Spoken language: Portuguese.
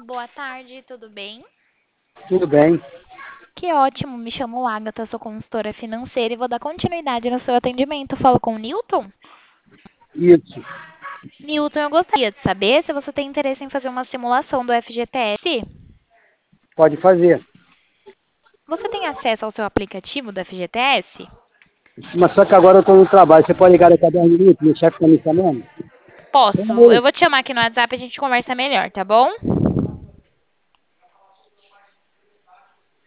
Boa tarde, tudo bem? Tudo bem. Que ótimo, me chamo Agatha, sou consultora financeira e vou dar continuidade no seu atendimento. Falo com o Newton? Isso. Newton, eu gostaria de saber se você tem interesse em fazer uma simulação do FGTS. Pode fazer. Você tem acesso ao seu aplicativo do FGTS? Mas só que agora eu estou no trabalho. Você pode ligar daqui a 10 minutos? Meu chefe está me chamando? Posso, eu Oi. vou te chamar aqui no WhatsApp e a gente conversa melhor, tá bom?